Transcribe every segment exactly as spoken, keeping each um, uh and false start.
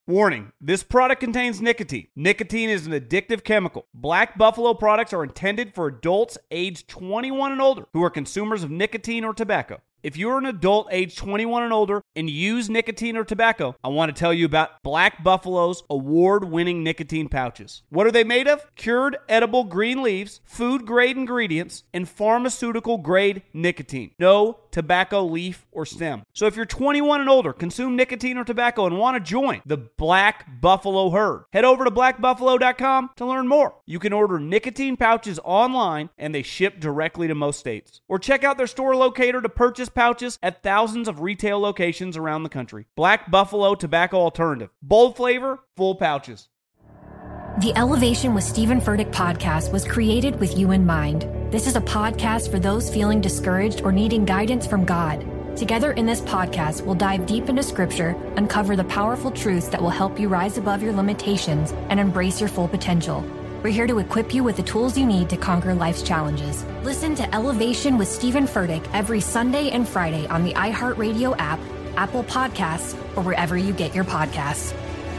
Warning, this product contains nicotine. Nicotine is an addictive chemical. Black Buffalo products are intended for adults aged twenty-one and older who are consumers of nicotine or tobacco. If you're an adult aged twenty-one and older and use nicotine or tobacco, I want to tell you about Black Buffalo's award-winning nicotine pouches. What are they made of? Cured edible green leaves, food-grade ingredients, and pharmaceutical-grade nicotine. No tobacco leaf or stem. So if you're twenty-one and older, consume nicotine or tobacco, and want to join the Black Buffalo herd, head over to black buffalo dot com to learn more. You can order nicotine pouches online, and they ship directly to most states. Or check out their store locator to purchase pouches at thousands of retail locations around the country. Black Buffalo Tobacco Alternative. Bold flavor, full pouches. The Elevation with Stephen Furtick podcast was created with you in mind. This is a podcast for those feeling discouraged or needing guidance from God. Together in this podcast, we'll dive deep into scripture, uncover the powerful truths that will help you rise above your limitations and embrace your full potential. We're here to equip you with the tools you need to conquer life's challenges. Listen to Elevation with Stephen Furtick every Sunday and Friday on the iHeartRadio app, Apple Podcasts, or wherever you get your podcasts.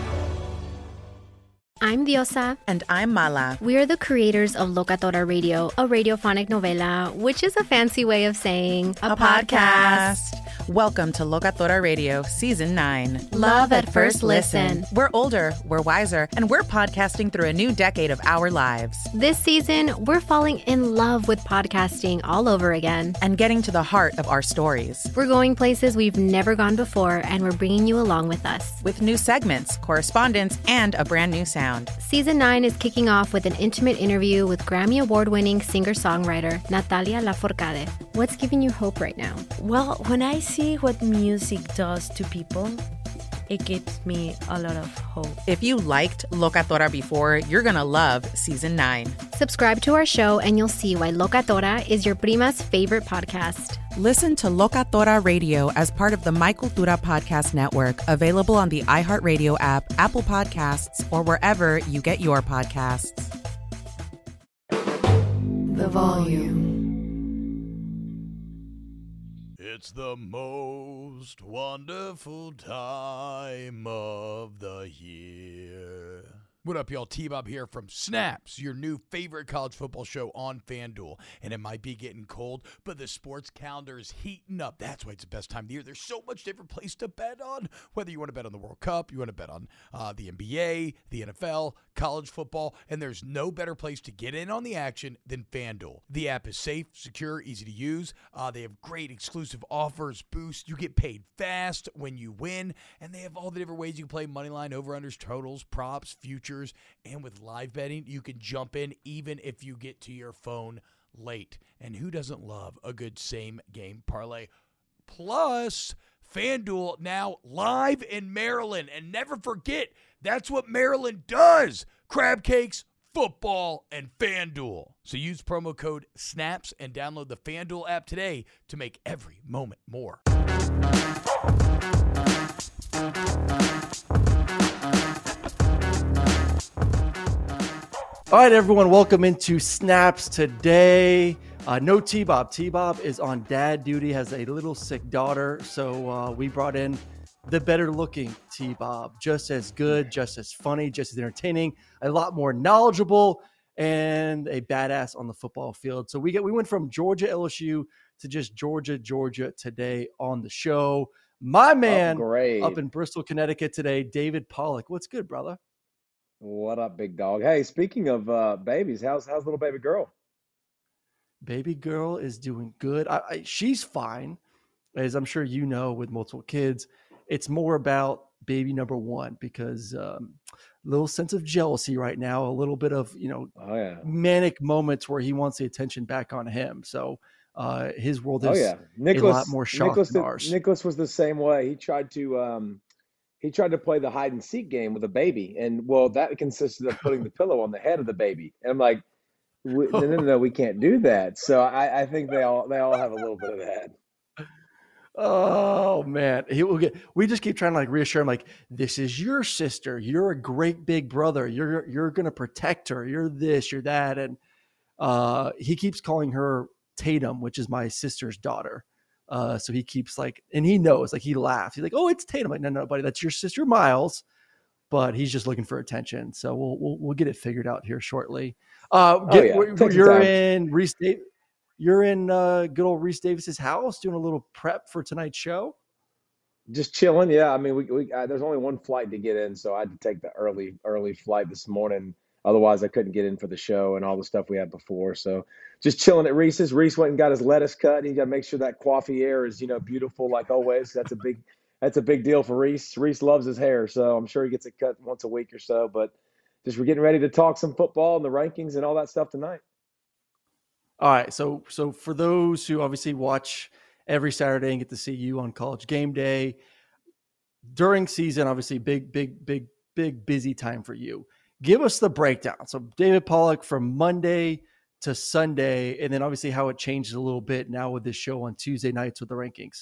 I'm Diosa. And I'm Mala. We are the creators of Locatora Radio, a radiophonic novela, which is a fancy way of saying a, a podcast. podcast. Welcome to Locatora Radio Season nine. Love at first listen. We're older, we're wiser, and we're podcasting through a new decade of our lives. This season, we're falling in love with podcasting all over again. And getting to the heart of our stories. We're going places we've never gone before, and we're bringing you along with us. With new segments, correspondence, and a brand new sound. Season nine is kicking off with an intimate interview with Grammy Award-winning singer-songwriter Natalia Lafourcade. What's giving you hope right now? Well, when I see what music does to people, it gives me a lot of hope. If you liked Locatora before, you're going to love Season nine. Subscribe to our show and you'll see why Locatora is your prima's favorite podcast. Listen to Locatora Radio as part of the My Cultura Podcast Network, available on the iHeartRadio app, Apple Podcasts, or wherever you get your podcasts. The Volume. It's the most wonderful time of the year. What up, y'all? T-Bob here from Snaps, your new favorite college football show on FanDuel. And it might be getting cold, but the sports calendar is heating up. That's why it's the best time of the year. There's so much different place to bet on. Whether you want to bet on the World Cup, you want to bet on uh, the N B A, the N F L, college football, and there's no better place to get in on the action than FanDuel. The app is safe, secure, easy to use. Uh, they have great exclusive offers, boosts. You get paid fast when you win, and they have all the different ways you can play moneyline, over-unders, totals, props, futures. And with live betting, you can jump in even if you get to your phone late. And who doesn't love a good same-game parlay? Plus, FanDuel now live in Maryland. And never forget, that's what Maryland does. Crab cakes, football, and FanDuel. So use promo code SNAPS and download the FanDuel app today to make every moment more. All right, everyone, welcome into Snaps today. Uh, no T-Bob. T-Bob is on dad duty, has a little sick daughter. So uh, we brought in the better looking T-Bob. Just as good, just as funny, just as entertaining, a lot more knowledgeable, and a badass on the football field. So we get we went from Georgia L S U to just Georgia, Georgia today on the show. My man Upgrade. Up in Bristol, Connecticut today, David Pollock. What's good, brother? What up, big dog? Hey, speaking of uh, babies, how's how's little baby girl? Baby girl is doing good. I, I, she's fine, as I'm sure you know. With multiple kids, it's more about baby number one because um, a little sense of jealousy right now, a little bit of you know oh, yeah. manic moments where he wants the attention back on him. So uh, his world is oh, yeah. Nicholas, a lot more shocked Nicholas, than ours. Nicholas was the same way. He tried to. Um, He tried to play the hide and seek game with a baby, and well, that consisted of putting the pillow on the head of the baby. And I'm like, no, no, no, no, we can't do that. So I, I think they all they all have a little bit of that. Oh man, he will get. We just keep trying to like reassure him, like this is your sister. You're a great big brother. You're you're gonna protect her. You're this. You're that. And uh, he keeps calling her Tatum, which is my sister's daughter. Uh, so he keeps like, and he knows, like he laughs. He's like, "Oh, it's Tatum." I'm like, no, no, buddy, that's your sister Miles. but he's just looking for attention. So we'll we'll, we'll get it figured out here shortly. Uh, Oh, get, yeah. we're- Take some you're time. in Reese. Da- You're in uh, good old Reese Davis's house doing a little prep for tonight's show. Just chilling. Yeah. I mean, we, we uh, there's only one flight to get in, so I had to take the early early flight this morning. Otherwise, I couldn't get in for the show and all the stuff we had before. So just chilling at Reese's. Reese went and got his lettuce cut. He got to make sure that coiffier is, you know, beautiful like always. That's a big that's a big deal for Reese. Reese loves his hair, so I'm sure he gets it cut once a week or so. But just we're getting ready to talk some football and the rankings and all that stuff tonight. All right. So so for those who obviously watch every Saturday and get to see you on College Game Day, during season, obviously big, big, big, big busy time for you. Give us the breakdown. So David Pollack from Monday to Sunday, and then obviously how it changes a little bit now with this show on Tuesday nights with the rankings.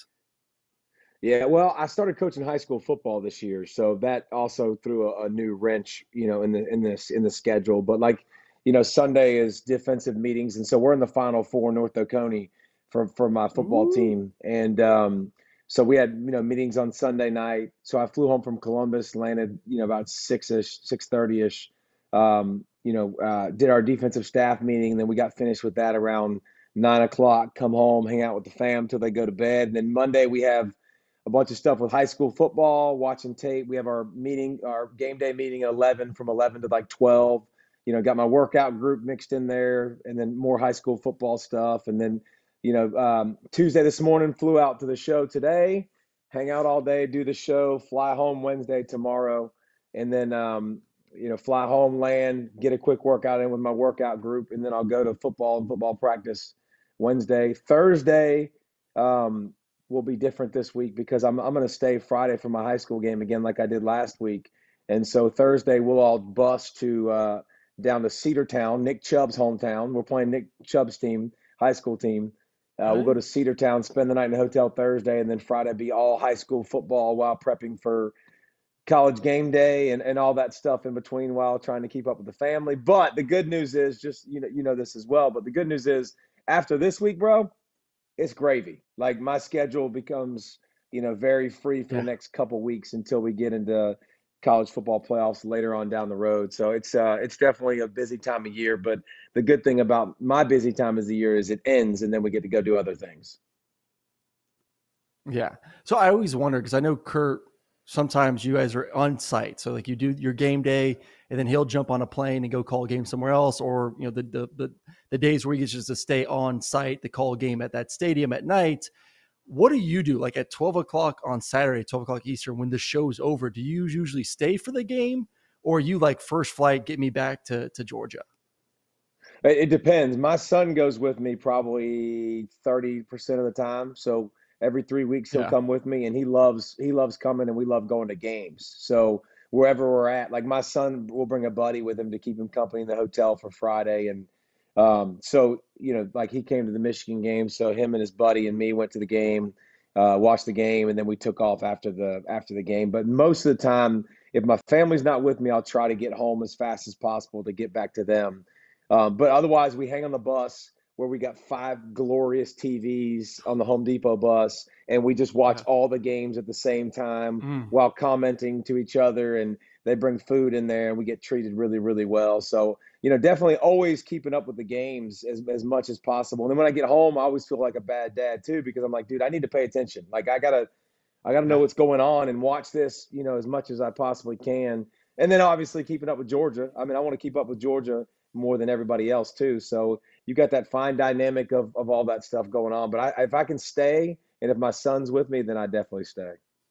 Yeah, well, I started coaching high school football this year, so that also threw a, a new wrench, you know, in the in this in the schedule. But like, you know, Sunday is defensive meetings, and so we're in the Final Four, North Oconee, for for my football Ooh. team, and um, so we had you know meetings on Sunday night. So I flew home from Columbus, landed you know about six ish, six thirty ish. Um, you know, uh, did our defensive staff meeting, and then we got finished with that around nine o'clock. Come home, hang out with the fam till they go to bed, and then Monday we have a bunch of stuff with high school football, watching tape. We have our meeting, our game day meeting at eleven, from eleven to like twelve. You know, got my workout group mixed in there, and then more high school football stuff. And then, you know, um, Tuesday this morning, flew out to the show today, hang out all day, do the show, fly home Wednesday tomorrow, and then, um, you know, fly home, land, get a quick workout in with my workout group, and then I'll go to football and football practice Wednesday. Thursday um, will be different this week because I'm I'm going to stay Friday for my high school game again, like I did last week. And so Thursday we'll all bus to uh, down to Cedartown, Nick Chubb's hometown. We're playing Nick Chubb's team, high school team. Uh, we'll go to Cedartown, spend the night in the hotel Thursday, and then Friday be all high school football while prepping for College Game Day and, and all that stuff in between while trying to keep up with the family. But the good news is, just you know, you know this as well, but the good news is after this week, bro, it's gravy. Like my schedule becomes, you know, very free for Yeah. the next couple weeks until we get into college football playoffs later on down the road. So it's uh it's definitely a busy time of year. But the good thing about my busy time of the year is it ends and then we get to go do other things. Yeah. So I always wonder, because I know Kurt, sometimes you guys are on site. So like you do your game day and then he'll jump on a plane and go call a game somewhere else. Or, you know, the, the, the, the days where he gets just to stay on site to call a game at that stadium at night. What do you do? Like at twelve o'clock on Saturday, twelve o'clock Eastern, when the show's over, do you usually stay for the game, or are you like first flight, get me back to, to Georgia? It, it depends. My son goes with me probably thirty percent of the time. So every three weeks he'll Yeah. come with me, and he loves he loves coming, and we love going to games. So wherever we're at, like my son will bring a buddy with him to keep him company in the hotel for Friday. And um, so, you know, like he came to the Michigan game. So him and his buddy and me went to the game, uh, watched the game, and then we took off after the after the game. But most of the time, if my family's not with me, I'll try to get home as fast as possible to get back to them. Um, but otherwise, we hang on the bus where we got five glorious T Vs on the Home Depot bus, and we just watch all the games at the same time Mm. while commenting to each other. And they bring food in there, and we get treated really, really well. So, you know, definitely always keeping up with the games as, as much as possible. And then when I get home, I always feel like a bad dad too, because I'm like, dude, I need to pay attention. Like I gotta, I gotta know what's going on and watch this, you know, as much as I possibly can. And then obviously keeping up with Georgia. I mean, I want to keep up with Georgia more than everybody else too. So you got that fine dynamic of, of all that stuff going on. But I, if I can stay, and if my son's with me, then I definitely stay.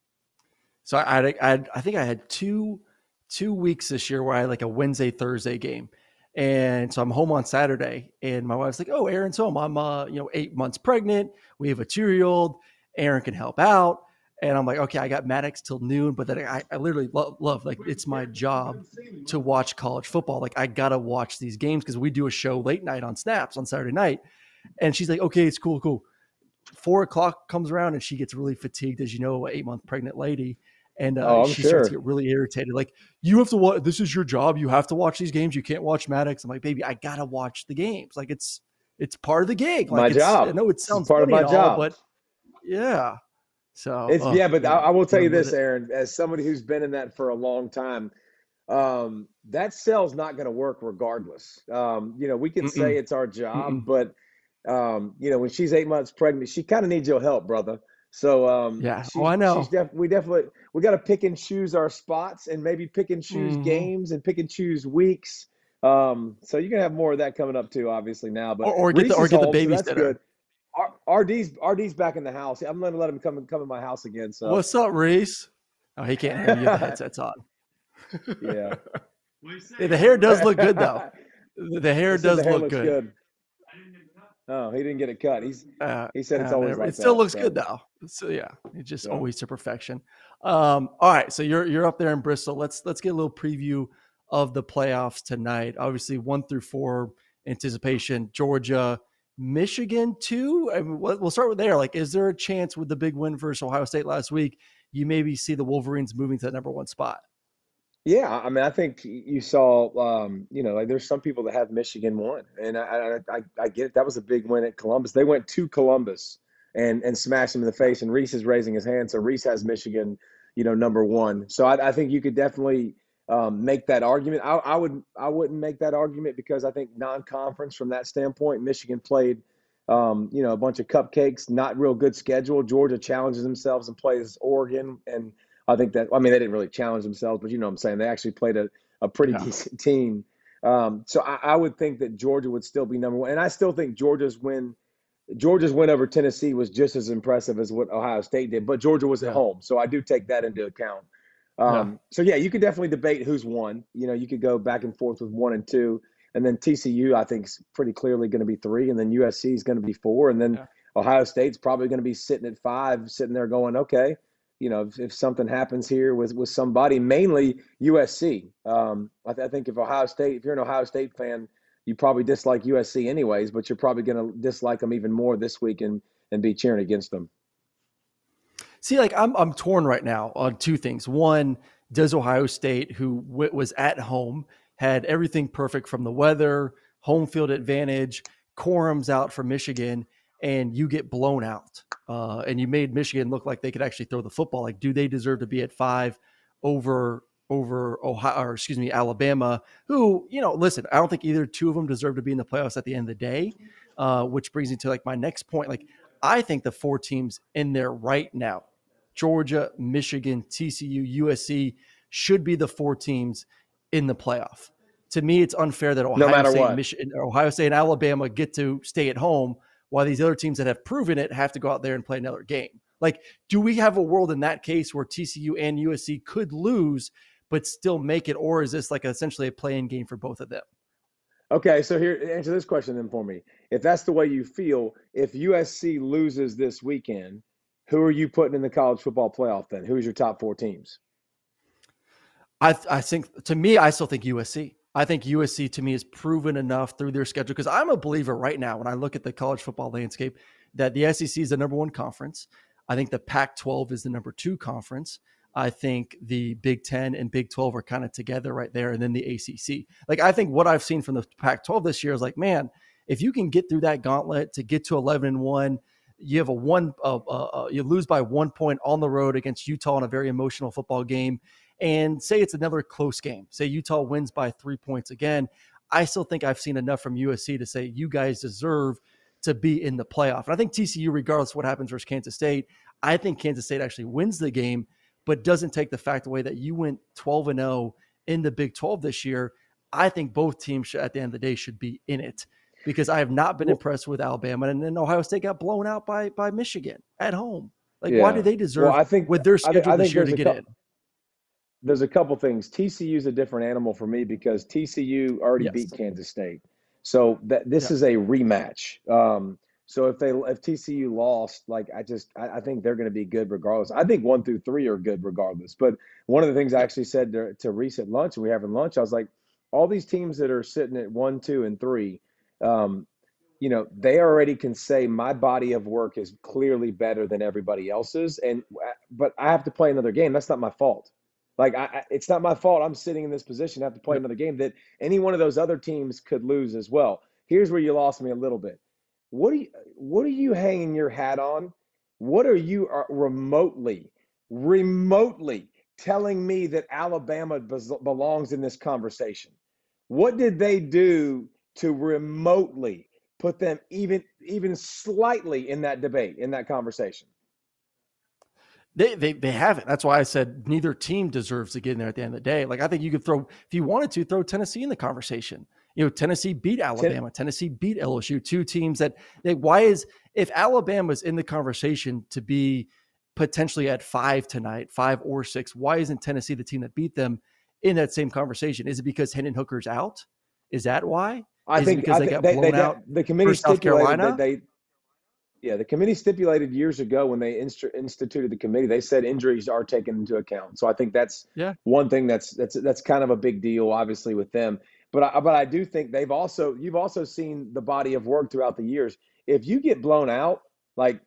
So I had, I had, I think I had two, two weeks this year where I had like a Wednesday, Thursday game. And so I'm home on Saturday, and my wife's like, "Oh, Aaron's home. I'm, uh, you know, eight months pregnant. We have a two-year-old. Aaron can help out." And I'm like, "Okay, I got Maddox till noon." But then I, I literally love, love, like, it's my job to watch college football. Like, I gotta watch these games because we do a show late night on Snaps on Saturday night. And she's like, "Okay, it's cool, cool." Four o'clock comes around, and she gets really fatigued, as you know, an eight-month pregnant lady. And uh, Oh, I'm she starts to sure. get really irritated. Like, you have to watch. This is your job. You have to watch these games. You can't watch Maddox. I'm like, baby, I gotta watch the games. Like, it's it's part of the gig. Like, My it's, job. I know it It's sounds part of funny my and all, job. but yeah. So It's uh, yeah, but I, I will tell you dealing with this, it. Aaron, as somebody who's been in that for a long time, um, that cell's not going to work regardless. Um, you know, we can Mm-mm. say it's our job, Mm-mm. but um, you know, when she's eight months pregnant, she kind of needs your help, brother. So um, Yeah. she, Oh, I know. she's def- we definitely we got to pick and choose our spots and maybe pick and choose Mhm. games and pick and choose weeks. Um, so you're gonna have more of that coming up too, obviously now. But Or, or get Reese the or is get the home, so that's babysitter. good. R- RD's RD's back in the house. I'm gonna let him come come in my house again. So What's up, Reese? Oh, he can't hear you. The headset's on. yeah, Hey, the hair does look good though. The the hair He said does the hair look looks good. Oh, he didn't get it cut. He's Uh, he said it's uh, always like it still that, looks so. good though. So yeah, it's just Yeah. always to perfection. Um, all right, so you're you're up there in Bristol. Let's let's get a little preview of the playoffs tonight. Obviously, one through four anticipation. Georgia, Michigan, two. I mean, we'll we'll start with there. Like, is there a chance with the big win versus Ohio State last week, you maybe see the Wolverines moving to that number one spot? Yeah, I mean, I think you saw, um, you know, like there's some people that have Michigan won, and I, I, I, I get it. That was a big win at Columbus. They went to Columbus and and smashed him in the face, and Reese is raising his hand, so Reese has Michigan, you know, number one. So I, I think you could definitely um, make that argument. I, I would, I wouldn't make that argument because I think non-conference from that standpoint, Michigan played, um, you know, a bunch of cupcakes, not real good schedule. Georgia challenges themselves and plays Oregon and. I think that, I mean, they didn't really challenge themselves, but you know what I'm saying? They actually played a, a pretty Yeah. decent team. Um, so I, I would think that Georgia would still be number one. And I still think Georgia's win, Georgia's win over Tennessee was just as impressive as what Ohio State did, but Georgia was at Yeah. home. So I do take that into account. Um, Yeah. So yeah, you could definitely debate who's won. You know, you could go back and forth with one and two. And then T C U, I think, is pretty clearly going to be three. And then U S C is going to be four. And then Yeah. Ohio State's probably going to be sitting at five, sitting there going, okay. You know, if, if something happens here with, with somebody, mainly U S C. Um, I, th- I think if Ohio State, if you're an Ohio State fan, you probably dislike U S C anyways, but you're probably going to dislike them even more this week and, and be cheering against them. See, like I'm I'm torn right now on two things. One, does Ohio State, who w- was at home, had everything perfect from the weather, home field advantage, Corum's out for Michigan, and you get blown out, uh, and you made Michigan look like they could actually throw the football. Like, do they deserve to be at five over over Ohio, or excuse me, Alabama? Who, you know, listen, I don't think either two of them deserve to be in the playoffs at the end of the day. Uh, which brings me to like my next point. Like, I think the four teams in there right now, Georgia, Michigan, T C U, U S C, should be the four teams in the playoff. To me, it's unfair that Ohio No matter State, what. Michigan, Ohio State, and Alabama get to stay at home, while these other teams that have proven it have to go out there and play another game. Like, do we have a world in that case where T C U and U S C could lose but still make it, or is this like essentially a play-in game for both of them? Okay, so here, answer this question then for me. If that's the way you feel, if U S C loses this weekend, who are you putting in the college football playoff then? Who's your top four teams? I I think, to me, I still think U S C. I think U S C to me is proven enough through their schedule, because I'm a believer right now when I look at the college football landscape that the S E C is the number one conference. I think the Pac twelve is the number two conference. I think the Big Ten and Big twelve are kind of together right there, and then the A C C. Like, I think what I've seen from the Pac twelve this year is like, man, if you can get through that gauntlet to get to eleven and one, you have a one, uh, uh, you lose by one point on the road against Utah in a very emotional football game, and say it's another close game. Say Utah wins by three points again. I still think I've seen enough from U S C to say you guys deserve to be in the playoff. And I think T C U, regardless of what happens versus Kansas State, I think Kansas State actually wins the game, but doesn't take the fact away that you went twelve and oh in the Big twelve this year. I think both teams should, at the end of the day, should be in it, because I have not been Well, impressed with Alabama, and then Ohio State got blown out by by Michigan at home. Like, Yeah. why do they deserve, Well, I think with their I, thi- schedule I this think year, there's to a get cou- in? there's a couple things. T C U is a different animal for me because T C U already Yes. beat Kansas State, so that this Yeah. is a rematch. Um, so if they if T C U lost, like I just I, I think they're going to be good regardless. I think one through three are good regardless. But one of the things I actually said to, to Reese at lunch, and we were having lunch, I was like, all these teams that are sitting at one, two, and three, um, you know, they already can say my body of work is clearly better than everybody else's, and but I have to play another game. That's not my fault. Like I, I it's not my fault. I'm sitting in this position, I have to play Yep. another game that any one of those other teams could lose as well. Here's where you lost me a little bit. What are you what are you hanging your hat on? What are you uh, remotely, remotely telling me that Alabama belongs in this conversation? What did they do to remotely put them even even slightly in that debate, in that conversation? They, they they haven't. That's why I said neither team deserves to get in there at the end of the day. Like, I think you could throw, if you wanted to, throw Tennessee in the conversation. You know, Tennessee beat Alabama. Ten- Tennessee beat L S U. Two teams that, they, why is, if Alabama's in the conversation to be potentially at five tonight, five or six, why isn't Tennessee the team that beat them in that same conversation? Is it because Hendon Hooker's out? Is that why? I is think it because I they th- got they, blown they, out the committee for South stipulated Carolina? that they, yeah, the committee stipulated years ago when they inst- instituted the committee, they said injuries are taken into account. So I think that's yeah. one thing that's that's that's kind of a big deal, obviously, with them. But I, but I do think they've also you've also seen the body of work throughout the years. If you get blown out, like,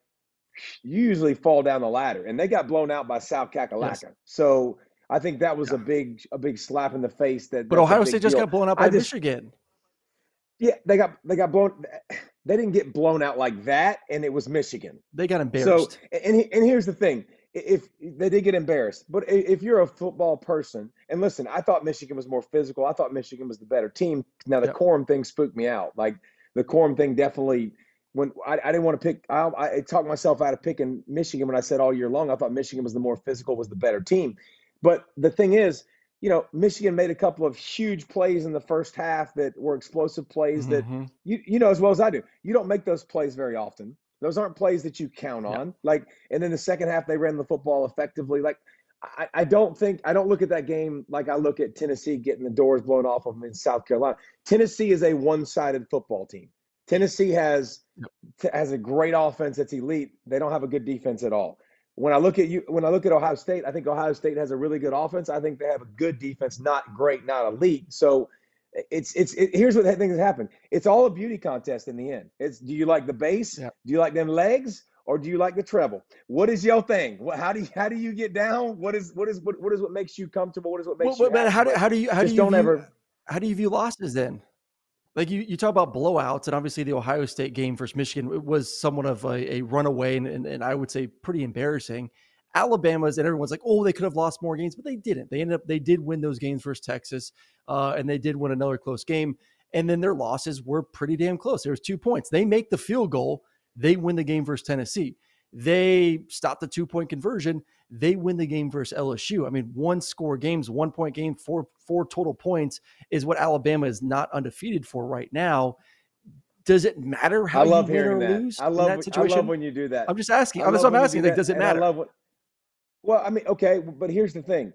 you usually fall down the ladder, and they got blown out by South Kakalaka. Yes. So I think that was yeah. a big a big slap in the face. That, but Ohio State just deal. got blown out by just, Michigan. Yeah, they got they got blown. They didn't get blown out like that, and it was Michigan. They got embarrassed. So, and and here's the thing: if they did get embarrassed, but if you're a football person, and listen, I thought Michigan was more physical. I thought Michigan was the better team. Now the yep. Corum thing spooked me out. Like the Corum thing definitely. When I, I didn't want to pick, I, I talked myself out of picking Michigan when I said all year long I thought Michigan was the more physical, was the better team. But the thing is, you know, Michigan made a couple of huge plays in the first half that were explosive plays mm-hmm. that you you know as well as I do. You don't make those plays very often. Those aren't plays that you count on. Yeah. Like, and then the second half they ran the football effectively. Like, I, I don't think I don't look at that game like I look at Tennessee getting the doors blown off of them in South Carolina. Tennessee is a one-sided football team. Tennessee has has a great offense that's elite. They don't have a good defense at all. When I look at you, when I look at Ohio State, I think Ohio State has a really good offense. I think they have a good defense, not great, not elite. So it's it's it, here's what I think has happened. It's all a beauty contest in the end. It's do you like the bass? Yeah. Do you like them legs? Or do you like the treble? What is your thing? What, how do you, how do you get down? What is what is what, what is what makes you comfortable? What is what makes well, you? But how do how do you how do you don't view, ever how do you view losses then? Like you, you talk about blowouts, and obviously the Ohio State game versus Michigan was somewhat of a, a runaway, and, and, and I would say pretty embarrassing. Alabama's, and everyone's like, oh, they could have lost more games, but they didn't. They ended up, they did win those games versus Texas, uh, and they did win another close game. And then their losses were pretty damn close. There was two points. They make the field goal. They win the game versus Tennessee. They stop the two-point conversion. They win the game versus L S U. I mean, one score games, one point game, four four total points is what Alabama is not undefeated for right now. Does it matter how I love you win or that. lose I love, in that situation? I love when you do that. I'm just asking. That's what I'm asking. Like, does it matter? I love what, well, I mean, okay, but here's the thing.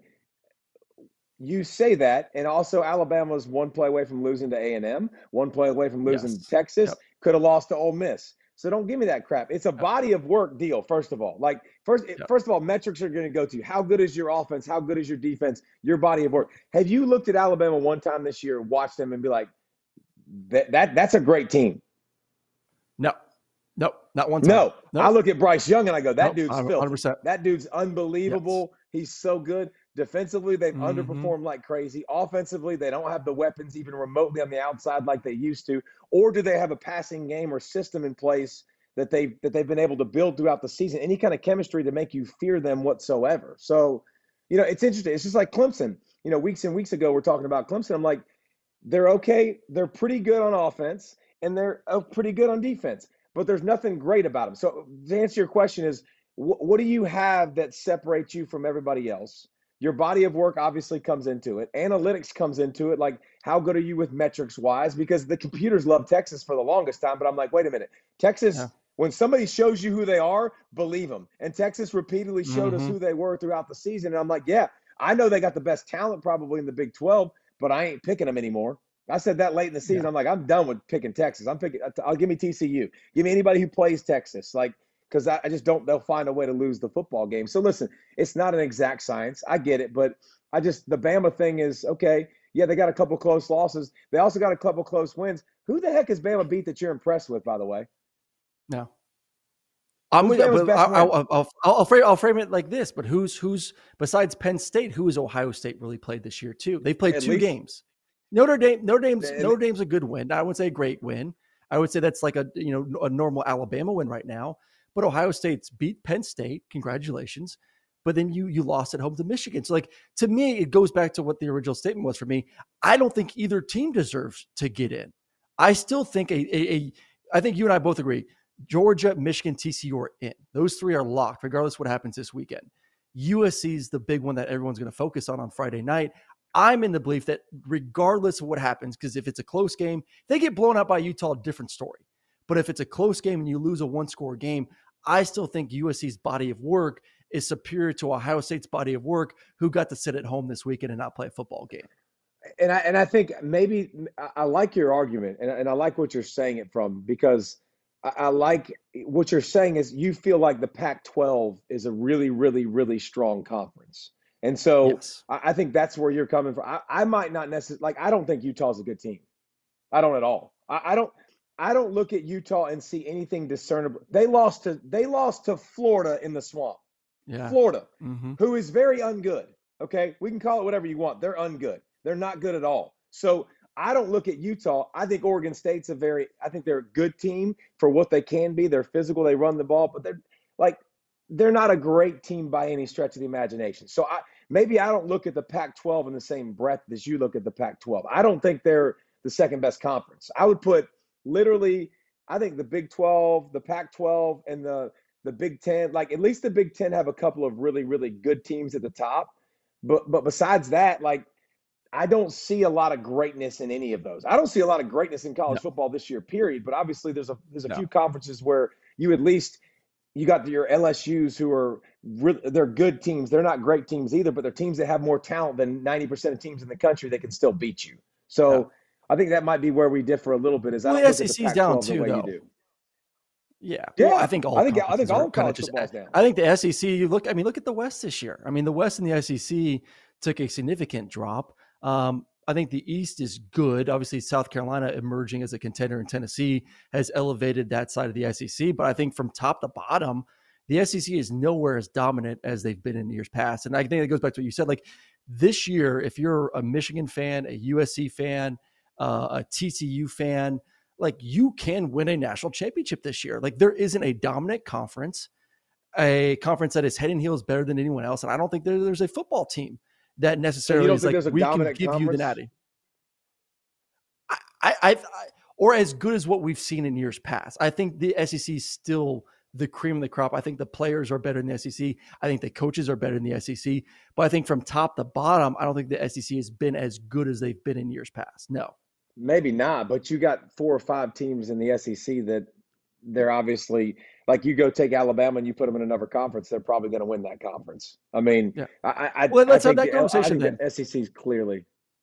You say that, and also Alabama's one play away from losing to A and M, one play away from losing yes. to Texas, yep. could have lost to Ole Miss. So don't give me that crap. It's a body of work deal, first of all. Like, first yep. first of all, metrics are going to go to how good is your offense, how good is your defense, your body of work. Have you looked at Alabama one time this year, watched them, and be like, that that that's a great team? No. No, not one time. No. no. I look at Bryce Young, and I go, that nope. dude's one hundred percent. filthy. That dude's unbelievable. Yes. He's so good. Defensively, they've mm-hmm. underperformed like crazy. Offensively, they don't have the weapons even remotely on the outside like they used to. Or do they have a passing game or system in place that they that they've been able to build throughout the season? Any kind of chemistry to make you fear them whatsoever. So, you know, it's interesting. It's just like Clemson. You know, weeks and weeks ago, we're talking about Clemson. I'm like, they're okay. They're pretty good on offense, and they're uh, pretty good on defense. But there's nothing great about them. So to answer your question is, wh- what do you have that separates you from everybody else? Your body of work obviously comes into it. Analytics comes into it. Like, how good are you with metrics wise? Because the computers love Texas for the longest time. But I'm like, wait a minute. Texas, yeah. when somebody shows you who they are, believe them. And Texas repeatedly showed mm-hmm. us who they were throughout the season. And I'm like, yeah, I know they got the best talent probably in the Big twelve, but I ain't picking them anymore. I said that late in the season. Yeah. I'm like, I'm done with picking Texas. I'm picking, I'll give me T C U. Give me anybody who plays Texas. Like, because I, I just don't, they'll find a way to lose the football game. So listen, it's not an exact science. I get it. But I just, the Bama thing is, okay, yeah, they got a couple close losses. They also got a couple close wins. Who the heck is Bama beat that you're impressed with, by the way? No. I'm with, but I'll, I'll, I'll, I'll, frame, I'll frame it like this, but who's, who's besides Penn State, who has Ohio State really played this year too? They played At two least, games. Notre Dame, Notre Dame's, Notre Dame's a good win. I wouldn't say a great win. I would say that's like a, you know, a normal Alabama win right now. But Ohio State's beat Penn State. Congratulations. but then you you lost at home to Michigan. So like to me, it goes back to what the original statement was for me. I don't think either team deserves to get in. I still think a, a, a I think you and I both agree. Georgia, Michigan, T C U are in. Those three are locked, regardless of what happens this weekend. U S C is the big one that everyone's going to focus on on Friday night. I'm in the belief that regardless of what happens, because if it's a close game, if they get blown out by Utah, different story. But if it's a close game and you lose a one-score game, I still think U S C's body of work is superior to Ohio State's body of work, who got to sit at home this weekend and not play a football game. And I and I think maybe I like your argument, and, and I like what you're saying it from, because I, I like what you're saying is you feel like the Pac twelve is a really, really, really strong conference. And so Yes. I, I think that's where you're coming from. I, I might not necessarily, like, I don't think Utah's a good team. I don't at all. I, I don't I don't look at Utah and see anything discernible. They lost to they lost to Florida in the swamp. Yeah. Florida, Mm-hmm. who is very ungood. Okay, we can call it whatever you want. They're ungood. They're not good at all. So I don't look at Utah. I think Oregon State's a very, I think they're a good team for what they can be. They're physical. They run the ball, but they're like, they're not a great team by any stretch of the imagination. So I maybe I don't look at the Pac twelve in the same breath as you look at the Pac twelve. I don't think they're the second best conference. I would put literally, I think the Big twelve, the Pac twelve, and the the Big Ten, like at least the Big Ten have a couple of really, really good teams at the top. But but besides that, like, I don't see a lot of greatness in any of those. I don't see a lot of greatness in college No. football this year, period. But obviously there's a there's a No. few conferences where you at least you got your L S Us who are really, they're good teams. They're not great teams either, but they're teams that have more talent than ninety percent of teams in the country that can still beat you. So Yeah. I think that might be where we differ a little bit. Is I Well, don't the look at S E C's the Pac down twelve too, the way though. you do. Yeah. Yeah. Well, I think all I think I conferences think all are kind of college just. football's down. I think the S E C. You look. I mean, look at the West this year. I mean, the West and the S E C took a significant drop. Um, I think the East is good. Obviously, South Carolina emerging as a contender, in Tennessee has elevated that side of the S E C. But I think from top to bottom, the S E C is nowhere as dominant as they've been in years past. And I think it goes back to what you said. Like this year, if you're a Michigan fan, a U S C fan, uh, a T C U fan, like you can win a national championship this year. Like there isn't a dominant conference, a conference that is head and heels better than anyone else. And I don't think there, there's a football team that necessarily don't is think like, there's a we can dominant give you the conference? natty. I, I, I, or as good as what we've seen in years past. I think the S E C is still the cream of the crop. I think the players are better than the S E C. I think the coaches are better than the S E C. But I think from top to bottom, I don't think the S E C has been as good as they've been in years past. No. Maybe not, but you got four or five teams in the S E C that they're obviously, like, you go take Alabama and you put them in another conference, they're probably going to win that conference. I mean, Yeah. I, I, Well, let's I have think that the- I conversation think then. the S E C is clearly.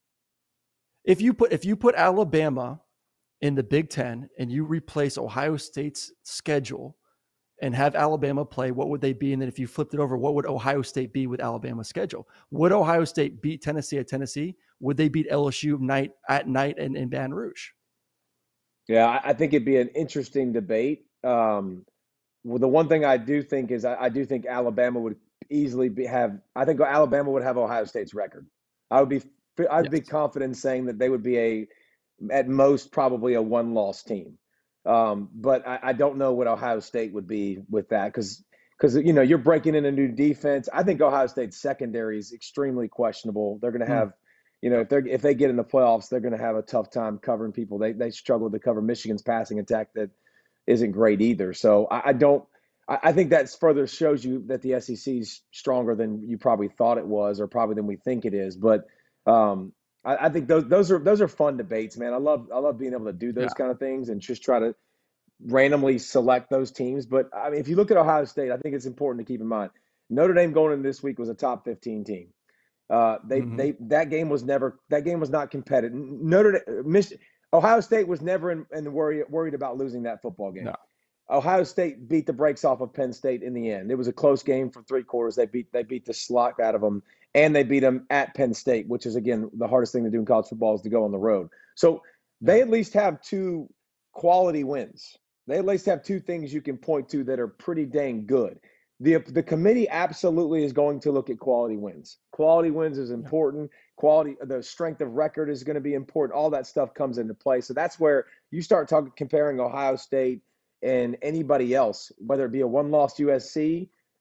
If you put if you put Alabama in the Big Ten and you replace Ohio State's schedule and have Alabama play, what would they be? And then if you flipped it over, what would Ohio State be with Alabama's schedule? Would Ohio State beat Tennessee at Tennessee? Would they beat L S U night at night in, in Baton Rouge? Yeah, I, I think it'd be an interesting debate. Um, well, the one thing I do think is I, I do think Alabama would easily be, have. I think Alabama would have Ohio State's record. I would be. I'd be Yes. confident in saying that they would be a, at most, probably a one-loss team. Um, but I, I don't know what Ohio State would be with that because because you know you're breaking in a new defense. I think Ohio State's secondary is extremely questionable. They're going to have, you know, if they are if they get in the playoffs, they're going to have a tough time covering people. They they struggle to cover Michigan's passing attack that isn't great either. So I, I don't. I, I think that further shows you that the S E C is stronger than you probably thought it was, or probably than we think it is. But um, I, I think those those are those are fun debates, man. I love I love being able to do those Yeah. kind of things and just try to randomly select those teams. But I mean, if you look at Ohio State, I think it's important to keep in mind Notre Dame going in this week was a top fifteen team. Uh, they Mhm. they that game was never that game was not competitive. Notre Dame, Mich- Ohio State was never in, in worry, worried about losing that football game. No. Ohio State beat the brakes off of Penn State in the end. It was a close game for three quarters. They beat they beat the slot out of them, and they beat them at Penn State, which is, again, the hardest thing to do in college football is to go on the road. So they at least have two quality wins. They at least have two things you can point to that are pretty dang good. The the committee absolutely is going to look at quality wins. Quality wins is important. Quality, the strength of record is going to be important. All that stuff comes into play. So that's where you start talking comparing Ohio State and anybody else, whether it be a one-loss U S C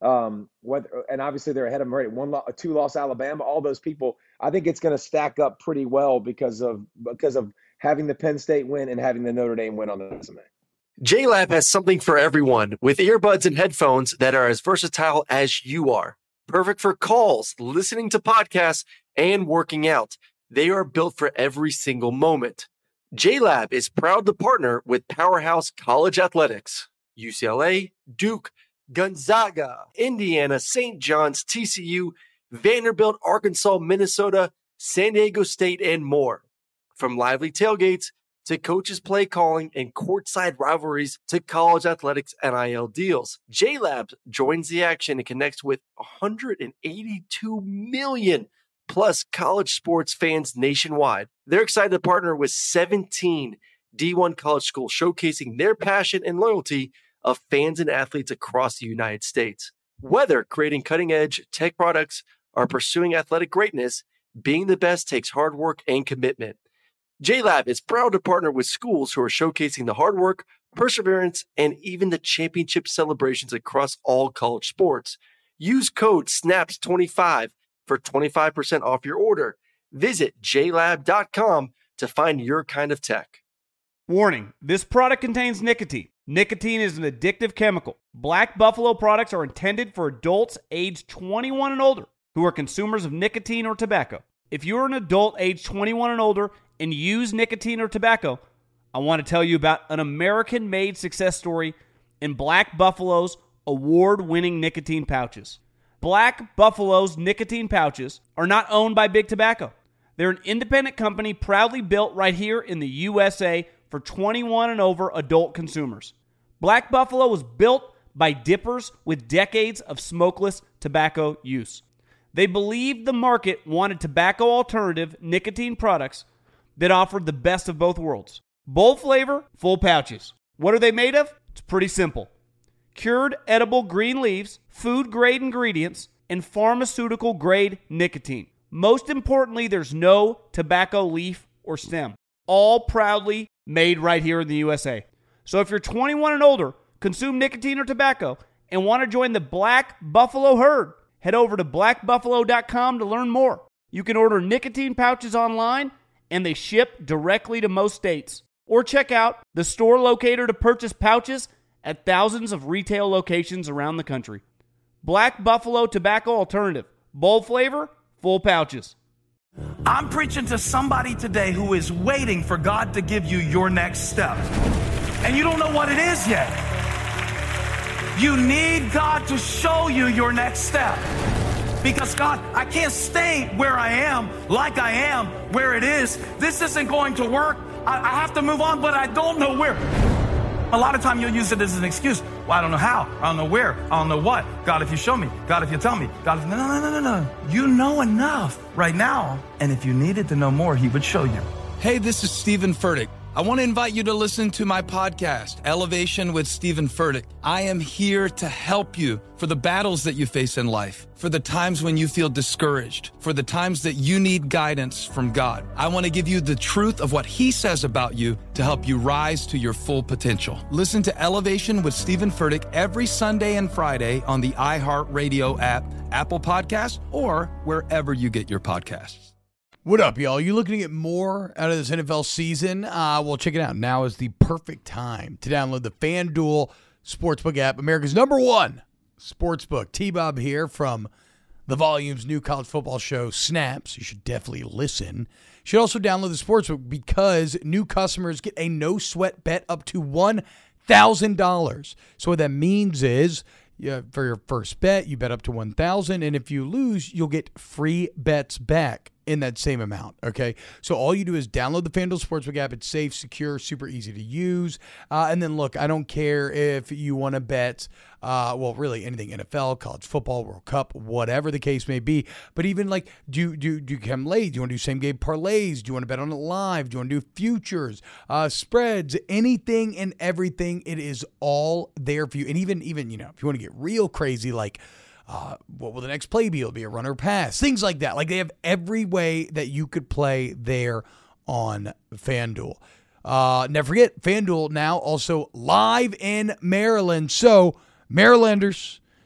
Um, whether, and obviously they're ahead of them already. One, lo- two loss Alabama. All those people. I think it's going to stack up pretty well because of because of having the Penn State win and having the Notre Dame win on the resume. JLab has something for everyone with earbuds and headphones that are as versatile as you are. Perfect for calls, listening to podcasts, and working out. They are built for every single moment. JLab is proud to partner with Powerhouse College Athletics, U C L A, Duke, Gonzaga, Indiana, Saint John's, T C U, Vanderbilt, Arkansas, Minnesota, San Diego State, and more. From lively tailgates to coaches play calling and courtside rivalries to college athletics N I L deals, JLab joins the action and connects with one hundred eighty-two million plus college sports fans nationwide. They're excited to partner with seventeen D one college schools, showcasing their passion and loyalty of fans and athletes across the United States. Whether creating cutting-edge tech products or pursuing athletic greatness, being the best takes hard work and commitment. JLab is proud to partner with schools who are showcasing the hard work, perseverance, and even the championship celebrations across all college sports. Use code snaps twenty-five for twenty-five percent off your order. Visit j lab dot com to find your kind of tech. Warning, this product contains nicotine. Nicotine is an addictive chemical. Black Buffalo products are intended for adults aged twenty-one and older who are consumers of nicotine or tobacco. If you're an adult aged twenty-one and older and use nicotine or tobacco, I want to tell you about an American-made success story in Black Buffalo's award-winning nicotine pouches. Black Buffalo's nicotine pouches are not owned by Big Tobacco. They're an independent company proudly built right here in the U S A for twenty-one and over adult consumers. Black Buffalo was built by dippers with decades of smokeless tobacco use. They believed the market wanted tobacco alternative nicotine products that offered the best of both worlds. Bold flavor, full pouches. What are they made of? It's pretty simple. Cured edible green leaves, food-grade ingredients, and pharmaceutical-grade nicotine. Most importantly, there's no tobacco leaf or stem. All proudly made right here in the U S A. So if you're twenty-one and older, consume nicotine or tobacco, and want to join the Black Buffalo herd, head over to black buffalo dot com to learn more. You can order nicotine pouches online, and they ship directly to most states. Or check out the store locator to purchase pouches at thousands of retail locations around the country. Black Buffalo Tobacco Alternative. Bold flavor, full pouches. I'm preaching to somebody today who is waiting for God to give you your next step. And you don't know what it is yet. You need God to show you your next step. Because God, I can't stay where I am, like I am, where it is. This isn't going to work. I, I have to move on, but I don't know where. A lot of time you'll use it as an excuse. Well, I don't know how. I don't know where. I don't know what. God, if you show me. God, if you tell me. God, if... No, no, no, no, no. You know enough right now. And if you needed to know more, he would show you. Hey, this is Stephen Furtick. I want to invite you to listen to my podcast, Elevation with Stephen Furtick. I am here to help you for the battles that you face in life, for the times when you feel discouraged, for the times that you need guidance from God. I want to give you the truth of what he says about you to help you rise to your full potential. Listen to Elevation with Stephen Furtick every Sunday and Friday on the iHeartRadio app, Apple Podcasts, or wherever you get your podcasts. What up, y'all? You looking to get more out of this N F L season? Uh, well, check it out. Now is the perfect time to download the FanDuel Sportsbook app, America's number one sportsbook. T-Bob here from the Volume's new college football show, Snaps. You should definitely listen. You should also download the Sportsbook because new customers get a no-sweat bet up to one thousand dollars. So what that means is, yeah, for your first bet, you bet up to one thousand dollars, and if you lose, you'll get free bets back in that same amount, okay? So all you do is download the FanDuel Sportsbook app. It's safe, secure, super easy to use. Uh, and then, look, I don't care if you want to bet, uh, well, really anything N F L, college football, World Cup, whatever the case may be. But even, like, do, do, do you come late? Do you want to do same-game parlays? Do you want to bet on it live? Do you want to do futures, uh, spreads, anything and everything? It is all there for you. And even, even you know, if you want to get real crazy, like, Uh, what will the next play be? It'll be a run or pass. Things like that. Like, they have every way that you could play there on FanDuel. Uh, never forget, FanDuel now also live in Maryland. So, Marylanders,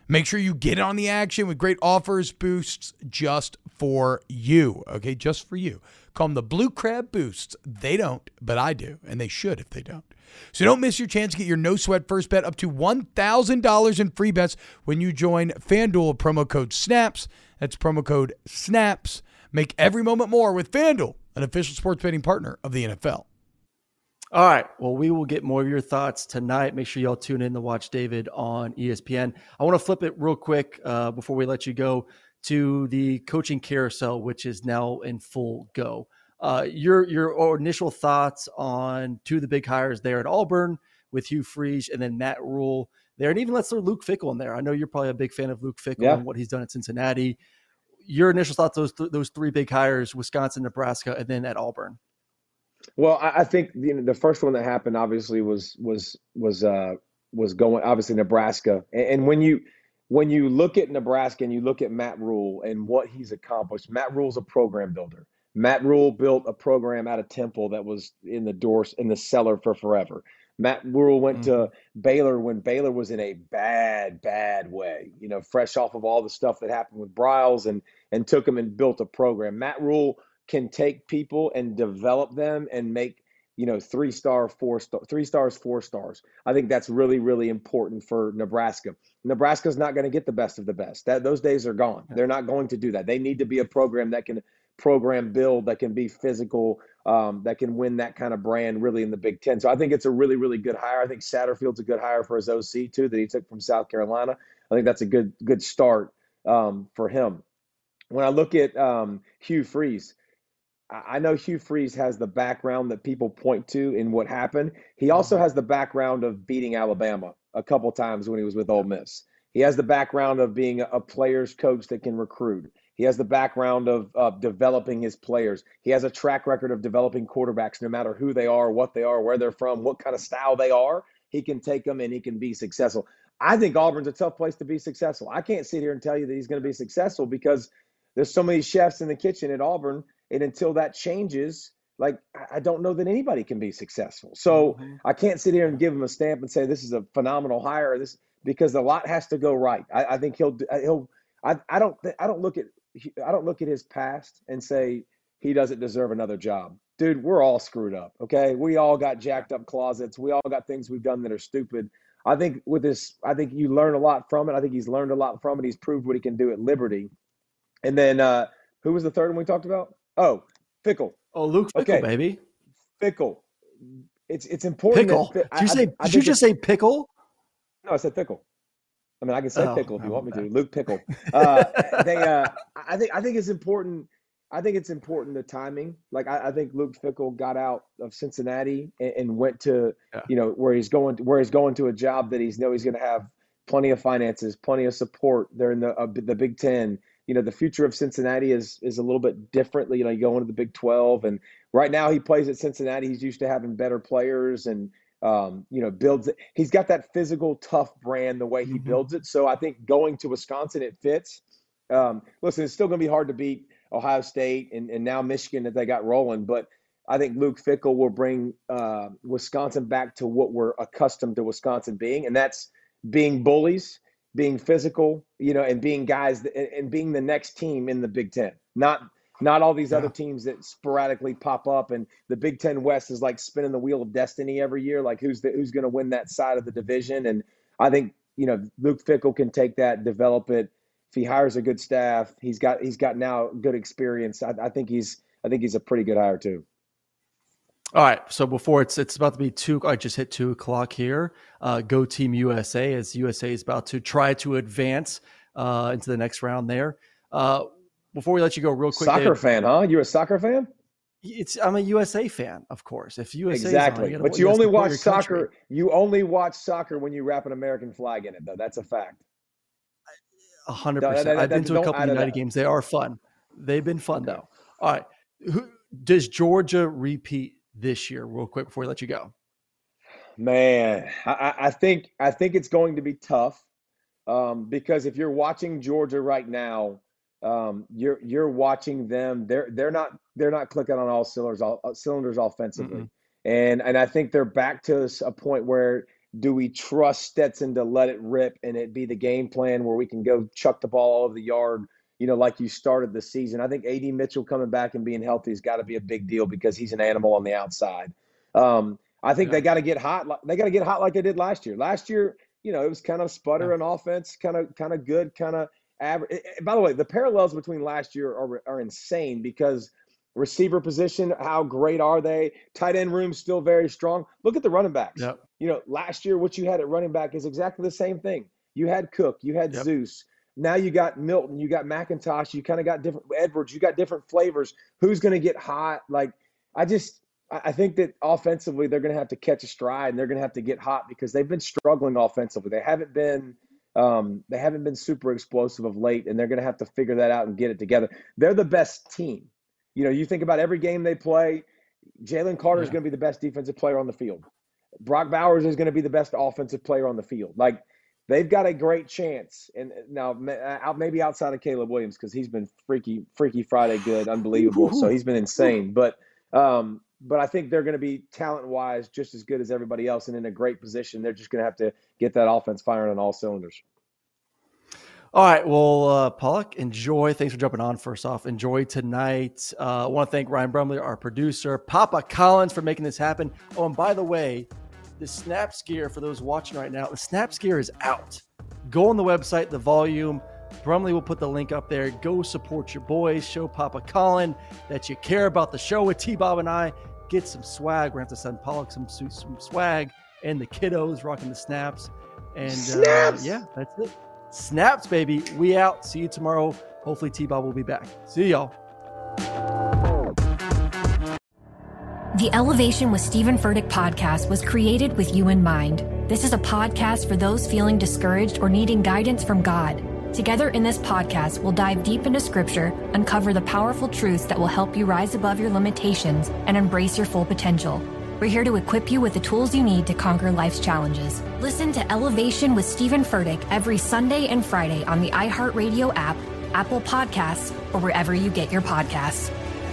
Make sure you get on the action with great offers, boosts just for you. Okay, just for you. Call them the Blue Crab Boosts. They don't, but I do, and they should if they don't. So don't miss your chance to get your no-sweat first bet up to one thousand dollars in free bets when you join FanDuel, promo code SNAPS. That's promo code SNAPS. Make every moment more with FanDuel, an official sports betting partner of the N F L. All right. Well, we will get more of your thoughts tonight. Make sure y'all tune in to watch David on E S P N. I want to flip it real quick uh, before we let you go to the coaching carousel, which is now in full go. Uh, your your initial thoughts on two of the big hires there at Auburn with Hugh Freeze and then Matt Rule there, and even let's throw Luke Fickell in there. I know you're probably a big fan of Luke Fickell yeah. and what he's done at Cincinnati. Your initial thoughts those th- those three big hires: Wisconsin, Nebraska, and then at Auburn. Well, I, I think the, the first one that happened obviously was was was uh, was going obviously Nebraska, and, and when you when you look at Nebraska and you look at Matt Rule and what he's accomplished, Matt Rule's a program builder. Matt Rule built a program out of Temple that was in the doors in the cellar for forever. Matt Rule went mm-hmm. to Baylor when Baylor was in a bad, bad way, you know, fresh off of all the stuff that happened with Bryles and and took him and built a program. Matt Rule can take people and develop them and make, you know, three star, four star, three stars, four stars. I think that's really, really important for Nebraska. Nebraska's not going to get the best of the best. That those days are gone. They're not going to do that. They need to be a program that can program build, that can be physical, um, that can win that kind of brand really in the Big Ten. So I think it's a really, really good hire. I think Satterfield's a good hire for his O C too, that he took from South Carolina. I think that's a good, good start um, for him. When I look at um, Hugh Freeze, I know Hugh Freeze has the background that people point to in what happened. He also has the background of beating Alabama a couple times when he was with Ole Miss. He has the background of being a player's coach that can recruit. He has the background of, of developing his players. He has a track record of developing quarterbacks, no matter who they are, what they are, where they're from, what kind of style they are. He can take them and he can be successful. I think Auburn's a tough place to be successful. I can't sit here and tell you that he's going to be successful because there's so many chefs in the kitchen at Auburn. And until that changes, like, I don't know that anybody can be successful. So mm-hmm. I can't sit here and give him a stamp and say this is a phenomenal hire. This because a lot has to go right. I, I think he'll he'll. I, I don't I don't look at I don't look at his past and say he doesn't deserve another job. Dude, we're all screwed up. Okay, we all got jacked up closets. We all got things we've done that are stupid. I think with this, I think you learn a lot from it. I think he's learned a lot from it. He's proved what he can do at Liberty. And then uh, who was the third one we talked about? Oh, Fickell. Oh, Luke Fickell, okay. baby. Fickell. It's it's important. Pickle. That, did you say? I, I did you just say pickle? No, I said Fickell. I mean, I can say oh, pickle if you no, want me no. to. Luke Fickell. Uh, they. Uh, I think. I think it's important. I think it's important the timing. Like I, I think Luke Fickell got out of Cincinnati and, and went to yeah. you know where he's going. Where he's going to a job that he's know he's going to have plenty of finances, plenty of support. They're in the uh, the Big Ten. You know, the future of Cincinnati is is a little bit differently. You know, you go into the Big twelve, and right now he plays at Cincinnati. He's used to having better players and, um, you know, builds it. He's got that physical, tough brand the way he mm-hmm. builds it. So I think going to Wisconsin, it fits. Um, listen, it's still going to be hard to beat Ohio State and, and now Michigan that they got rolling. But I think Luke Fickell will bring uh, Wisconsin back to what we're accustomed to Wisconsin being, and that's being bullies, being physical, you know, and being guys that, and being the next team in the Big Ten, not not all these yeah. other teams that sporadically pop up. And the Big Ten West is like spinning the wheel of destiny every year. Like who's the, who's going to win that side of the division? And I think, you know, Luke Fickell can take that, develop it. If he hires a good staff, he's got he's got now good experience. I, I think he's I think he's a pretty good hire too. All right, so before it's it's about to be two, I just hit two o'clock here. Uh, go Team U S A, as U S A is about to try to advance uh, into the next round there. Uh, before we let you go, real quick, soccer David, fan, huh? You're a soccer fan? It's I'm a U S A fan, of course. If U S A exactly, on, you but you only watch soccer. You only watch soccer when you wrap an American flag in it, though. That's a fact. A hundred percent. I've been to a couple of United games. They are fun. They've been fun okay. though. All right, Who, does Georgia repeat this year, real quick before we let you go? Man, I, I think I think it's going to be tough um, because if you're watching Georgia right now, um, you're you're watching them. They're they're not they're not clicking on all cylinders all, cylinders offensively, mm-hmm. and and I think they're back to a point where do we trust Stetson to let it rip and it be the game plan where we can go chuck the ball all over the yard, you know, like you started the season? I think A D Mitchell coming back and being healthy has got to be a big deal because he's an animal on the outside. Um, I think yeah. they got to get hot. They got to get hot like they did last year. Last year, you know, it was kind of sputter yeah. on offense, kind of kind of good, kind of average. By the way, the parallels between last year are are insane because receiver position, how great are they? Tight end room still very strong. Look at the running backs. Yep. You know, last year what you had at running back is exactly the same thing. You had Cook, you had yep. Zeus. Now you got Milton, you got McIntosh, you kind of got different Edwards, you got different flavors. Who's going to get hot? Like, I just I think that offensively they're going to have to catch a stride and they're going to have to get hot because they've been struggling offensively. They haven't been um, they haven't been super explosive of late, and they're going to have to figure that out and get it together. They're the best team. You know, you think about every game they play, Jalen Carter is yeah. going to be the best defensive player on the field. Brock Bowers is going to be the best offensive player on the field. Like, they've got a great chance. And now maybe outside of Caleb Williams, because he's been freaky, freaky Friday good, unbelievable. So he's been insane. But um, but I think they're going to be talent-wise just as good as everybody else and in a great position. They're just going to have to get that offense firing on all cylinders. All right, well, uh, Pollock, enjoy. Thanks for jumping on first off. Enjoy tonight. Uh, I want to thank Ryan Brumley, our producer, Papa Collins for making this happen. Oh, and by the way, the Snaps gear, for those watching right now, the Snaps gear is out. Go on the website, the volume. Brumley will put the link up there. Go support your boys. Show Papa Colin that you care about the show with T-Bob and I. Get some swag. We're going to have to send Pollock some, some swag and the kiddos rocking the Snaps. And uh, yeah, that's it. Snaps, baby. We out. See you tomorrow. Hopefully T-Bob will be back. See y'all. The Elevation with Stephen Furtick podcast was created with you in mind. This is a podcast for those feeling discouraged or needing guidance from God. Together in this podcast, we'll dive deep into scripture, uncover the powerful truths that will help you rise above your limitations and embrace your full potential. We're here to equip you with the tools you need to conquer life's challenges. Listen to Elevation with Stephen Furtick every Sunday and Friday on the iHeartRadio app, Apple Podcasts, or wherever you get your podcasts.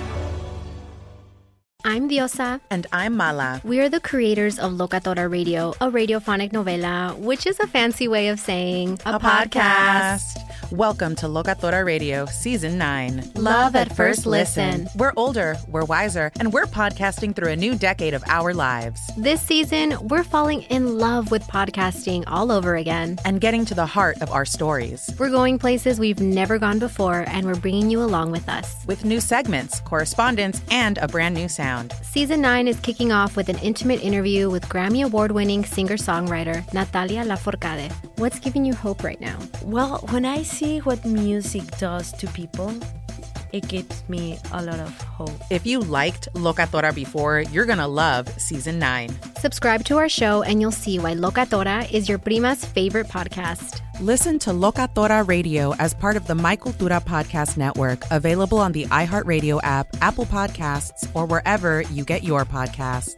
I'm Diosa. And I'm Mala. We are the creators of Locatora Radio, a radiophonic novela, which is a fancy way of saying a, a podcast. podcast. Welcome to Locatora Radio Season nine. Love, Love at first listen. listen. We're older, we're wiser, and we're podcasting through a new decade of our lives. This season, we're falling in love with podcasting all over again. And getting to the heart of our stories. We're going places we've never gone before, and we're bringing you along with us. With new segments, correspondence, and a brand new sound. Season nine is kicking off with an intimate interview with Grammy Award-winning singer-songwriter Natalia Lafourcade. What's giving you hope right now? Well, when I see what music does to people, it gives me a lot of hope. If you liked Locatora before, you're going to love Season nine. Subscribe to our show and you'll see why Locatora is your prima's favorite podcast. Listen to Locatora Radio as part of the My Cultura Podcast Network, available on the iHeartRadio app, Apple Podcasts, or wherever you get your podcasts.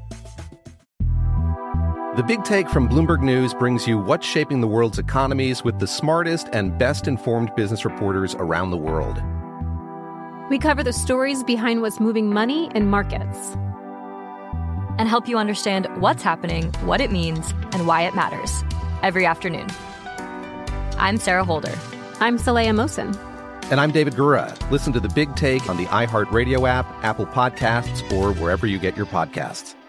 The Big Take from Bloomberg News brings you what's shaping the world's economies with the smartest and best-informed business reporters around the world. We cover the stories behind what's moving money and markets, and help you understand what's happening, what it means, and why it matters every afternoon. I'm Sarah Holder. I'm Saleha Mohsen. And I'm David Gura. Listen to The Big Take on the iHeartRadio app, Apple Podcasts, or wherever you get your podcasts.